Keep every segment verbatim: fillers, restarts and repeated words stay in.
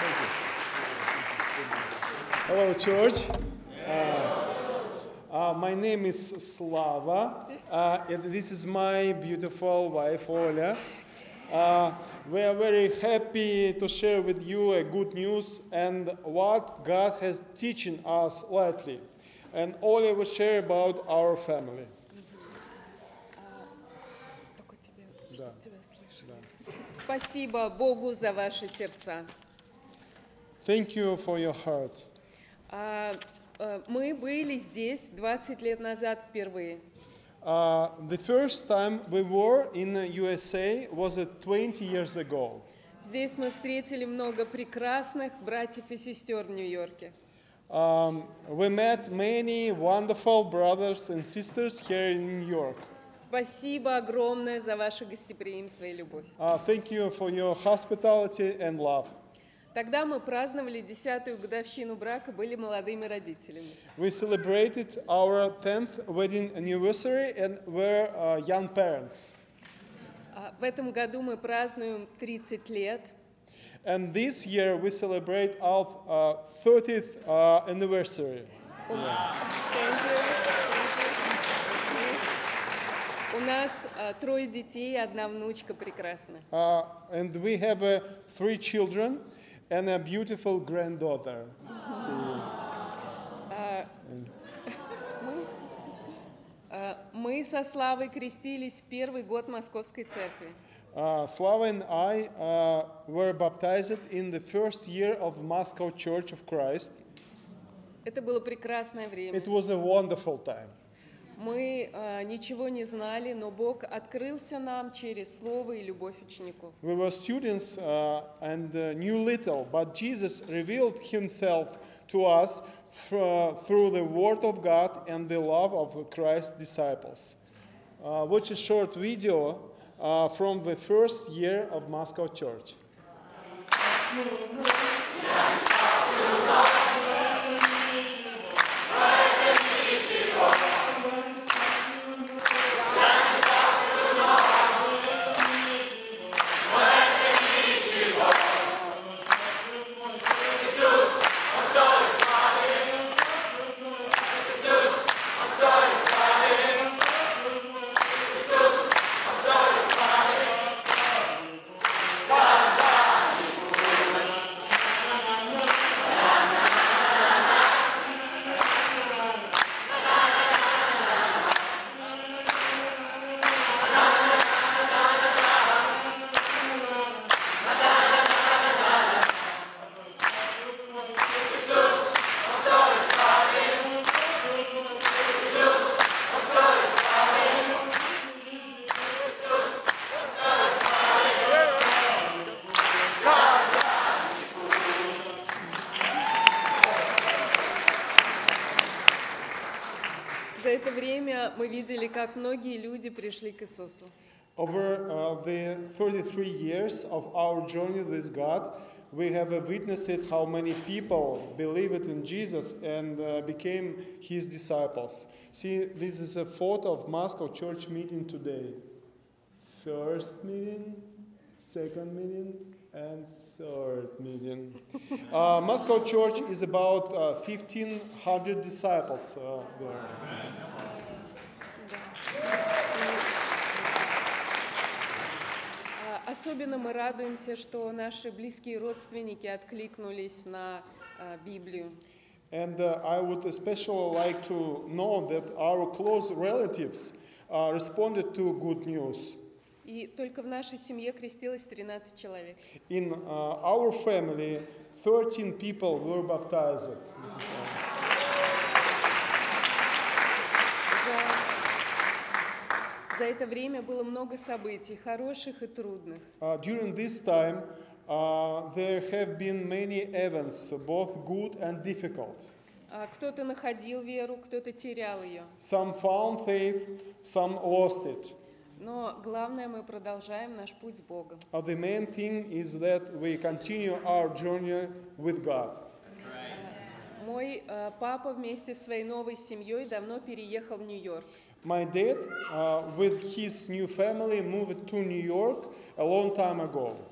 Hello, church. Uh, uh, my name is Slava, uh, and this is my beautiful wife, Oля. Uh, we are very happy to share with you a good news and what God has teaching us lately. And Oля will share about our family. Да. Спасибо Богу за ваши сердца. Thank you for your heart. Uh, uh, мы были здесь двадцать лет назад впервые. Uh, the first time we were in the U S A was uh, twenty years ago. Здесь мы встретили много прекрасных братьев и сестер в Нью-Йорке. Um, we met many wonderful brothers and sisters here in New York. Спасибо огромное за ваше гостеприимство и любовь. Uh, thank you for your hospitality and love. Тогда мы праздновали десятую годовщину брака, были молодыми родителями. We celebrated our tenth wedding anniversary and were uh, young parents. Uh, в этом году мы празднуем тридцать лет. And this year we celebrate our uh, thirtieth uh, anniversary. У, yeah. Thank you. Thank you. У нас uh, трое детей и одна внучка прекрасна. Uh, and we have uh, three children and a beautiful granddaughter. Uh, uh, мы со Славой крестились в первый год Московской церкви. Uh, Slava and I uh, were baptized in the first year of Moscow Church of Christ. Это было прекрасное время. It was a wonderful time. Мы uh, ничего не знали, но Бог открылся нам через Слово и любовь учеников. We were students uh, and uh, knew little, but Jesus revealed himself to us f- through the Word of God and the love of Christ's disciples. Uh, watch a short video uh, from the first year of Moscow Church. За это время мы видели, как многие люди пришли к Иисусу. Over uh, the thirty-three years of our journey with God, we have uh, witnessed how many people believed in Jesus and uh, became his disciples. See, this is a photo of Moscow Church meeting today. First meeting, second meeting, and third meeting. uh, Moscow Church is about uh, fifteen hundred disciples uh, there. Особенно мы радуемся, что наши близкие родственники откликнулись на uh, Библию. And uh, I would especially like to know that our close relatives uh, responded to good news. И только в нашей семье крестилось тринадцать человек. In uh, our family, thirteen people were baptized. За это время было много событий, хороших и трудных. Uh, during this time, uh, there have been many events, both good and difficult. Uh, кто-то находил веру, кто-то терял ее. Some found faith, some lost it. Но главное, мы продолжаем наш путь с Богом. Uh, the main thing is that we continue our journey with God. Uh, мой uh, папа вместе с своей новой семьей давно переехал в Нью-Йорк. My dad, uh, with his new family, moved to New York a long time ago.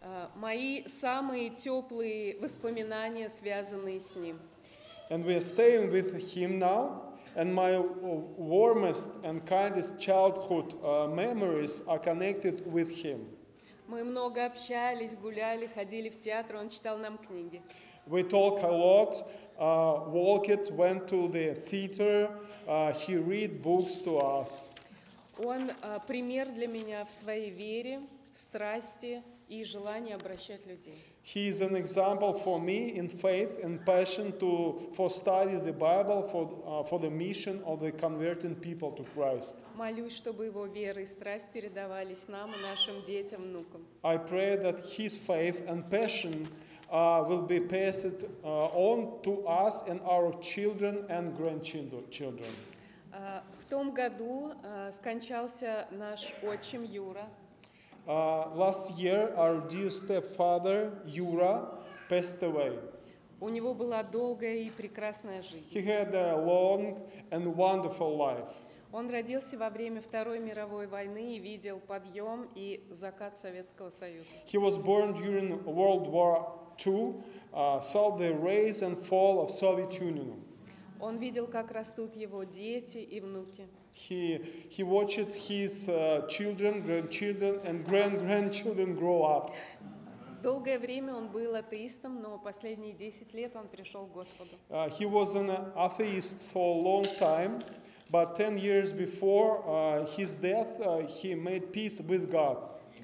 А, Мои самые теплые воспоминания, связанные с ним. And we are staying with him now. And my uh, warmest and kindest childhood uh, memories are connected with him. Мы много общались, гуляли, ходили в театр, он читал нам книги. We talk a lot, uh, walked, went to the theater, uh, he read books to us. Он а, пример для меня в своей вере, страсти и желании обращать людей. He is an example for me in faith and passion to, for study the Bible, for, uh, for the mission of the converting people to Christ. Молюсь, чтобы его вера и страсть передавались нам и нашим детям, внукам. I pray that his faith and passion uh, will be passed uh, on to us and our children and grandchildren. children. А, В том году а, скончался наш отчим Юра. Uh, last year, our dear stepfather, Yura, passed away. У него была долгая и прекрасная жизнь. He had a long and wonderful life. Он родился во время Второй мировой войны и видел подъем и закат Советского Союза. He was born during World War Two, uh, saw the rise and fall of Soviet Union. Он видел, как растут его дети и внуки. He, he watched his uh, children, grandchildren, and grand-grandchildren grow up. Долгое время он был атеистом, но последние десять лет он пришел к Господу. Uh, he was an atheist for a long time, but ten years before uh, his death, uh, he made peace with God.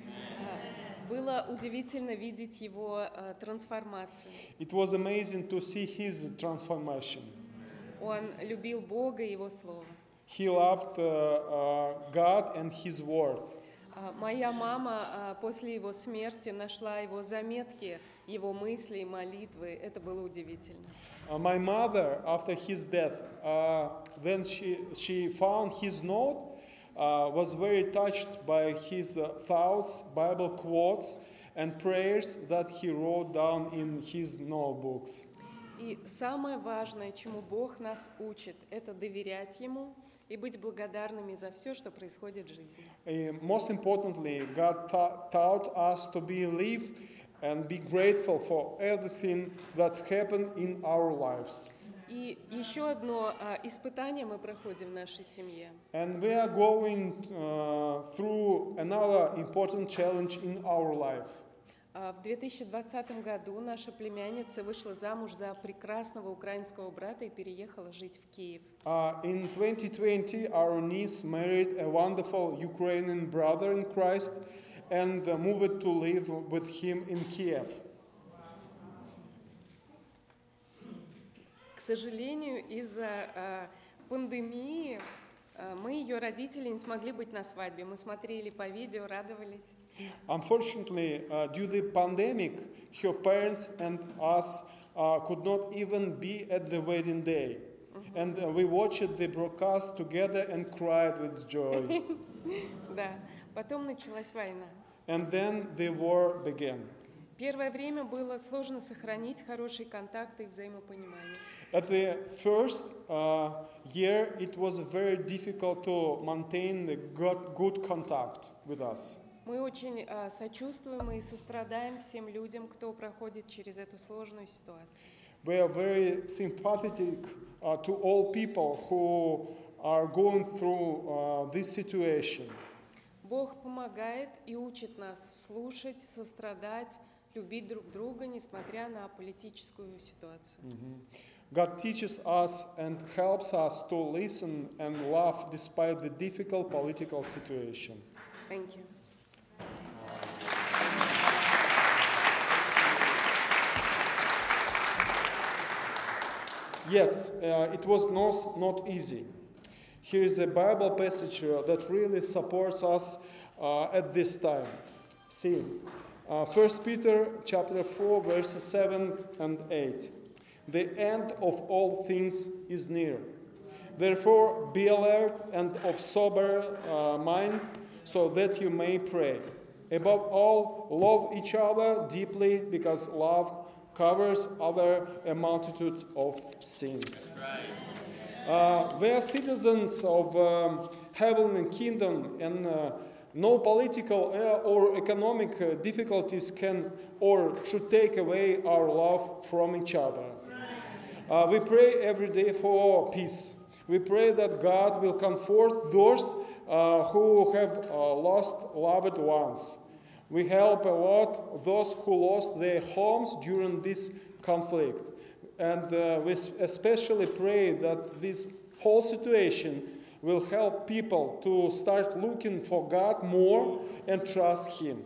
Было удивительно видеть его а, трансформацию. It was amazing to see his transformation. Он любил Бога и Его Слово. He loved uh, uh, God and His Word. А, Моя мама а, после его смерти нашла его заметки, его мысли и молитвы. Это было удивительно. Uh, my mother, after his death, uh, then she, she found his note, uh, was very touched by his uh, thoughts, Bible quotes, and prayers that he wrote down in his notebooks. И самое важное, чему Бог нас учит, это доверять Ему и быть благодарными за все, что происходит в жизни. Uh, most importantly, God ta- taught us to believe and be grateful for everything that's happened in our lives. И еще одно а, испытание мы проходим в нашей семье. And we are going uh, through another important challenge in our life. А, В две тысячи двадцатом году наша племянница вышла замуж за прекрасного украинского брата и переехала жить в Киев. Uh, in twenty twenty, our niece married a wonderful Ukrainian brother in Christ and uh, moved to live with him in Kiev. К сожалению, из-за а, пандемии а, мы, ее родители, не смогли быть на свадьбе. Мы смотрели по видео, радовались. Unfortunately, uh, due to the pandemic, her parents and us uh, could not even be at the wedding day. And uh, we watched the broadcast together and cried with joy. Да. Потом началась война. And then the war began. Первое время было сложно сохранить хорошие контакты и взаимопонимание. At the first uh, year, it was very difficult to maintain the good, good contact with us. Мы очень а, сочувствуем и сострадаем всем людям, кто проходит через эту сложную ситуацию. We are very sympathetic uh, to all people who are going through uh, this situation. Бог помогает и учит нас слушать, сострадать, любить друг друга, несмотря на политическую ситуацию. God teaches us and helps us to listen and love despite the difficult political situation. Thank you. Yes, uh, it was not, not easy. Here is a Bible passage uh, that really supports us uh, at this time. See, uh, First Peter chapter four, verses seven and eight. The end of all things is near. Therefore, be alert and of sober uh, mind, so that you may pray. Above all, love each other deeply, because love covers over a multitude of sins. Uh, we are citizens of um, heavenly kingdom, and uh, No political uh, or economic uh, difficulties can or should take away our love from each other. Uh, we pray every day for peace. We pray that God will comfort those uh, who have uh, lost loved ones. We help a lot those who lost their homes during this conflict. And uh, we especially pray that this whole situation will help people to start looking for God more and trust Him.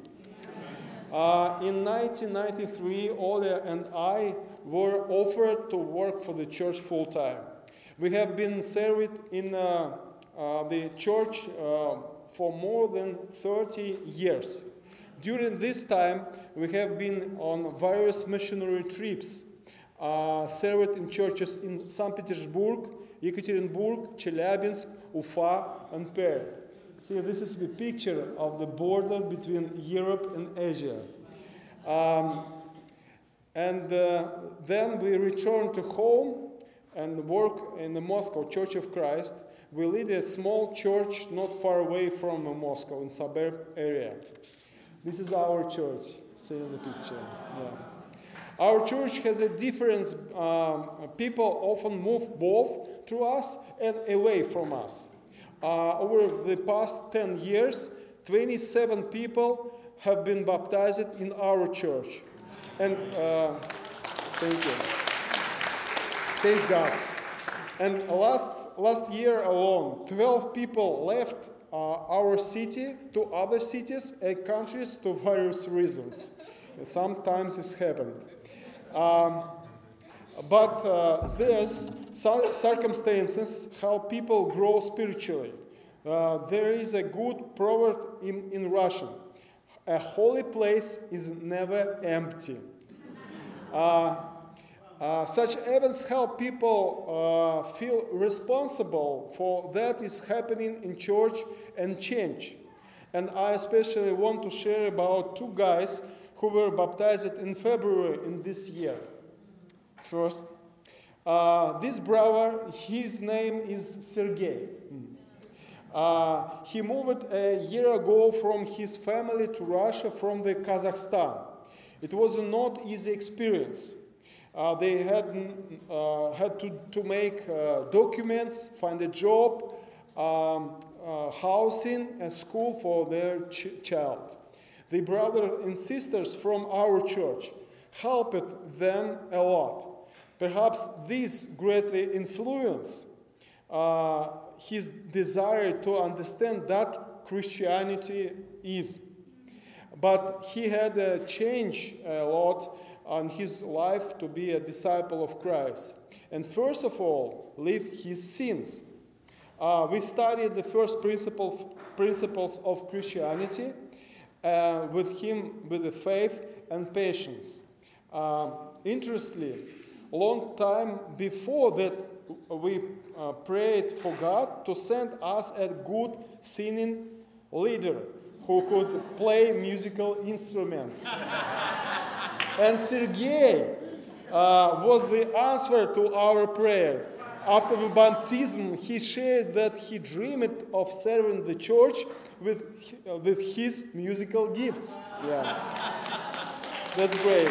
Uh, in nineteen ninety-three, Olia and I were offered to work for the church full-time. We have been served in uh, uh, the church uh, for more than thirty years. During this time, we have been on various missionary trips, uh, served in churches in Saint Petersburg, Yekaterinburg, Chelyabinsk, Ufa, and Perm. See, this is the picture of the border between Europe and Asia. Um, and uh, then we return to home and work in the Moscow Church of Christ. We lead a small church not far away from Moscow, in suburb area. This is our church, see in the picture. Yeah. Our church has a difference. Um, people often move both to us and away from us. Uh, over the past ten years, twenty-seven people have been baptized in our church. And uh, thank you. Praise God. And last, last year alone, twelve people left uh, our city to other cities and countries to various reasons. And sometimes this happened. Um, but uh, these circumstances help people grow spiritually. Uh, there is a good proverb in, in Russian. A holy place is never empty. Uh, uh, such events help people uh, feel responsible for that is happening in church and change. And I especially want to share about two guys who were baptized in February in this year. First, uh, this brother, his name is Sergey. Uh, he moved a year ago from his family to Russia from the Kazakhstan. It was a not easy experience. Uh, they had, uh, had to, to make uh, documents, find a job, um, uh, housing, and school for their ch- child. The brothers and sisters from our church helped them a lot. Perhaps this greatly influenced uh, his desire to understand that Christianity is. But he had to change a lot on his life to be a disciple of Christ. And first of all, leave his sins. Uh, we studied the first principle, principles of Christianity uh, with him, with the faith and patience. Uh, interestingly, long time before that, we uh, prayed for God to send us a good singing leader who could play musical instruments. And Sergei uh, was the answer to our prayer. After the baptism, he shared that he dreamed of serving the church with, uh, with his musical gifts. Yeah, that's great.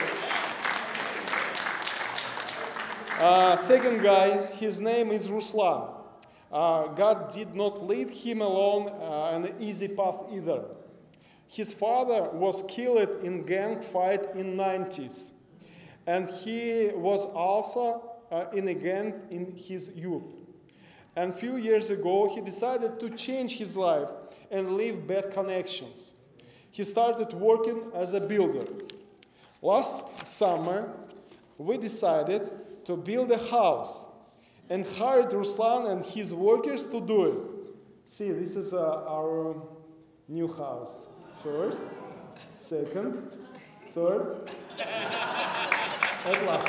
Uh, second guy, his name is Ruslan. Uh, God did not lead him along uh, an easy path either. His father was killed in gang fight in nineties, and he was also uh, in a gang in his youth. And a few years ago, he decided to change his life and leave bad connections. He started working as a builder. Last summer, we decided to build a house and hired Ruslan and his workers to do it. See, this is uh, our new house. First, second, third, at last.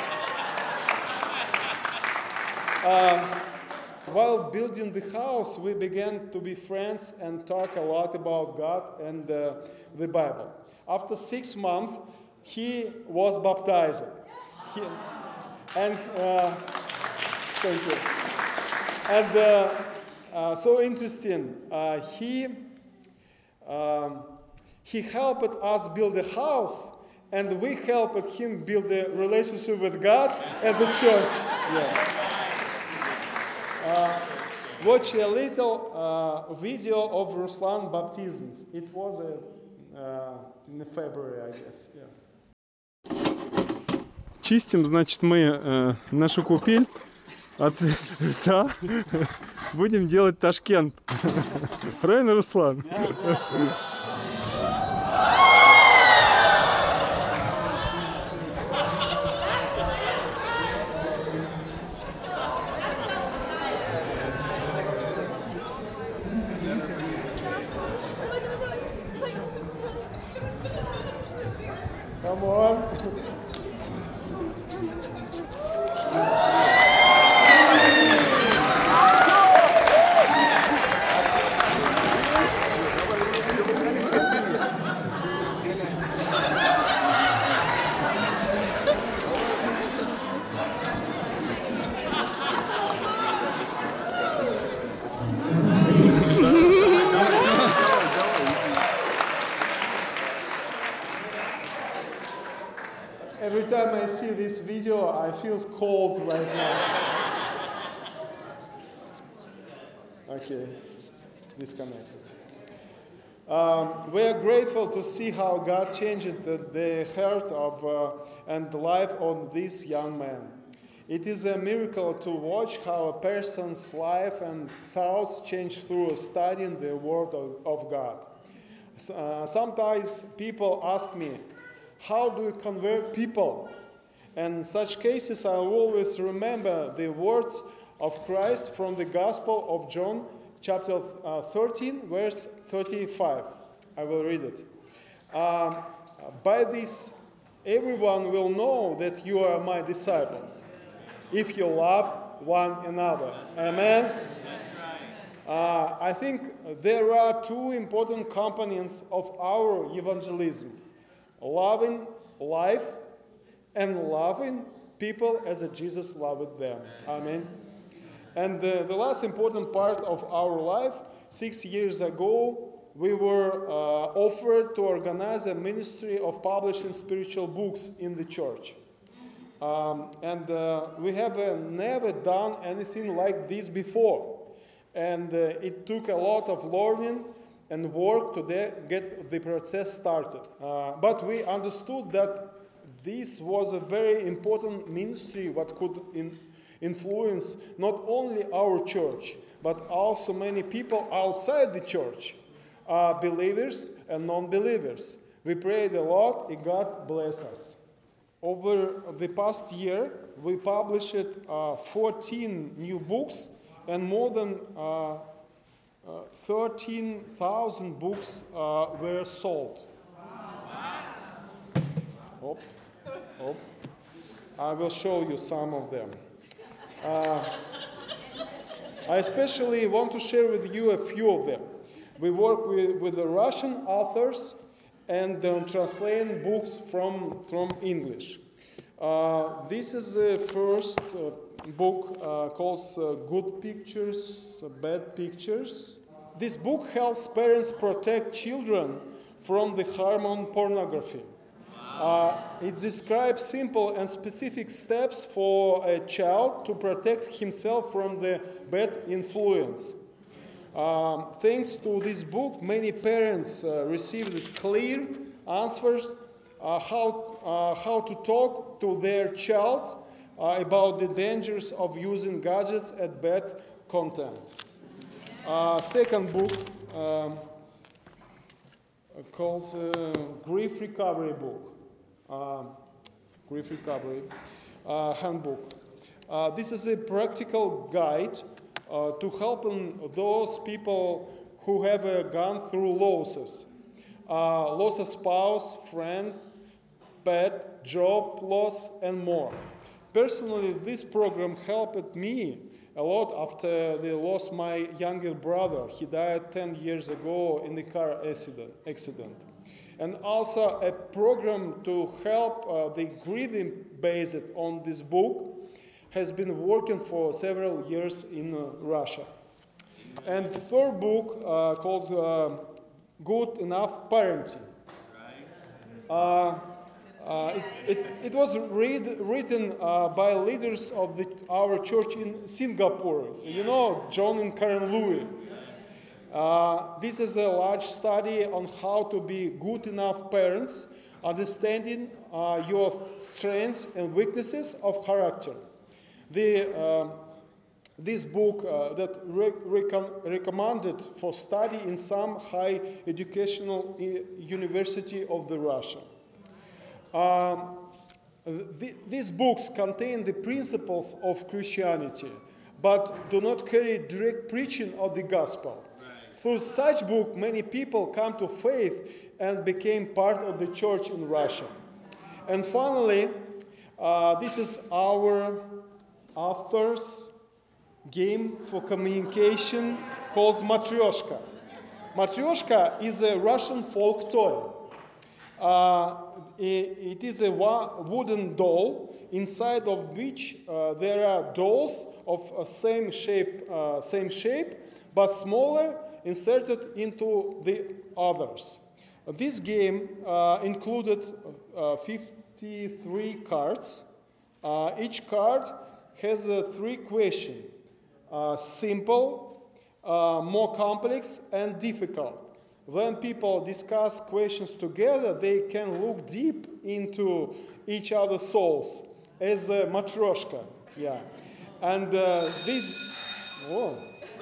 Um, while building the house, we began to be friends and talk a lot about God and uh, the Bible. After six months, he was baptized. He, And uh, thank you. And uh, uh, so interesting. Uh, he Um, he helped us build a house, and we helped him build a relationship with God and the church. Yeah. Uh, watch a little uh, video of Ruslan baptisms. It was a, uh, in February, I guess. Yeah. Чистим, значит, мы э, нашу купель от льда. Будем делать Ташкент. Правильно, Руслан? Come on. Every time I see this video, I feel cold right now. Okay, disconnected. Um, we are grateful to see how God changed the, the heart of uh, and the life of this young man. It is a miracle to watch how a person's life and thoughts change through studying the Word of, of God. Uh, sometimes people ask me, how do you convert people? And in such cases, I always remember the words of Christ from the Gospel of John, chapter uh, thirteen, verse thirty-five. I will read it. Um, By this, everyone will know that you are my disciples, if you love one another. Amen? Uh, I think there are two important components of our evangelism. Loving life and loving people as Jesus loved them. Amen. And the, the last important part of our life, six years ago, we were uh, offered to organize a ministry of publishing spiritual books in the church. Um, and uh, we have uh, never done anything like this before. And uh, it took a lot of learning and work to de- get the process started. Uh, but we understood that this was a very important ministry that could in- influence not only our church, but also many people outside the church, uh, believers and non-believers. We prayed a lot, and God bless us. Over the past year, we published uh, fourteen new books and more than uh, Uh, thirteen thousand books uh, were sold. Oh, oh. I will show you some of them. Uh, I especially want to share with you a few of them. We work with, with the Russian authors and uh, translating books from, from English. Uh, this is the first uh, book uh, called uh, Good Pictures, uh, Bad Pictures. This book helps parents protect children from the harm of pornography. Uh, it describes simple and specific steps for a child to protect himself from the bad influence. Um, thanks to this book, many parents uh, received clear answers uh, how, uh, how to talk to their child uh, about the dangers of using gadgets and bad content. Uh, second book um, called uh, Grief Recovery Book, uh, Grief Recovery uh, Handbook. Uh, this is a practical guide uh, to help those people who have uh, gone through losses, uh, loss of spouse, friend, pet, job loss, and more. Personally, this program helped me a lot after they lost my younger brother. He died ten years ago in a car accident. accident. And also a program to help uh, the grieving based on this book has been working for several years in uh, Russia. And third book uh, called uh, good enough parenting. Uh, uh, it, it, it was read, written uh, by leaders of the, our church in Singapore. You know, John and Karen Louis. Uh, this is a large study on how to be good enough parents, understanding uh, your strengths and weaknesses of character. The, uh, this book uh, that re- recom- recommended for study in some high educational I- university of the Russia. Um, th- these books contain the principles of Christianity, but do not carry direct preaching of the gospel. Through such book, many people come to faith and became part of the church in Russia. And finally, uh, this is our author's game for communication called Matryoshka. Matryoshka is a Russian folk toy. Uh, it is a wooden doll inside of which uh, there are dolls of uh, same shape, uh, same shape, but smaller, inserted into the others. This game uh, included uh, fifty-three cards. Uh, each card has uh, three questions: uh, simple, uh, more complex, and difficult. When people discuss questions together, they can look deep into each other's souls as a matryoshka. Yeah, and uh, this. Whoa.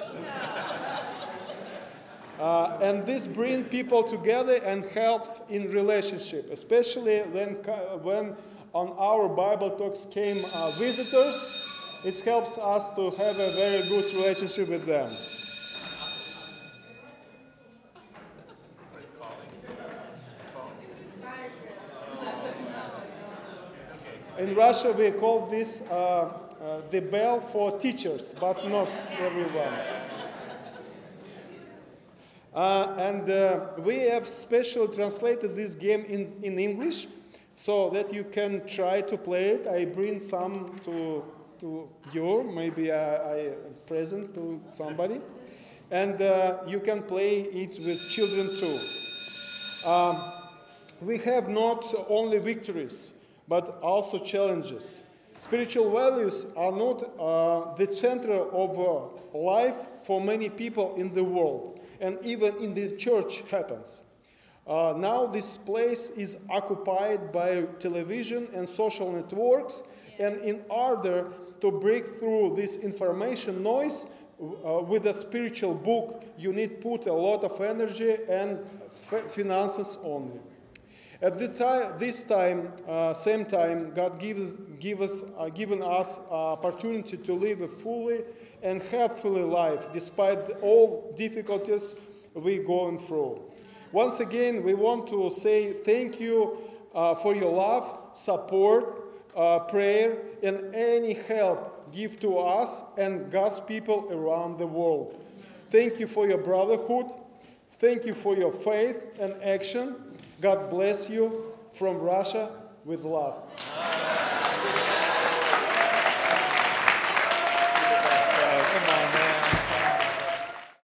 Uh, and this brings people together and helps in relationship, especially when, when on our Bible talks came uh, visitors. It helps us to have a very good relationship with them. In Russia, we call this uh, uh, the bell for teachers, but not everyone. Uh, and uh, we have specially translated this game in, in English so that you can try to play it. I bring some to, to you, maybe I, I present to somebody. And uh, you can play it with children too. Um, we have not only victories, but also challenges. Spiritual values are not uh, the center of uh, life for many people in the world. And even in the church happens. Uh, now this place is occupied by television and social networks, and in order to break through this information noise uh, with a spiritual book, you need to put a lot of energy and f- finances on it. At the time, this time, uh, same time, God gives, give us, uh, given us uh, opportunity to live a fully and happily life, despite all difficulties we're going through. Once again, we want to say thank you uh, for your love, support, uh, prayer, and any help give to us and God's people around the world. Thank you for your brotherhood. Thank you for your faith and action. God bless you from Russia with love.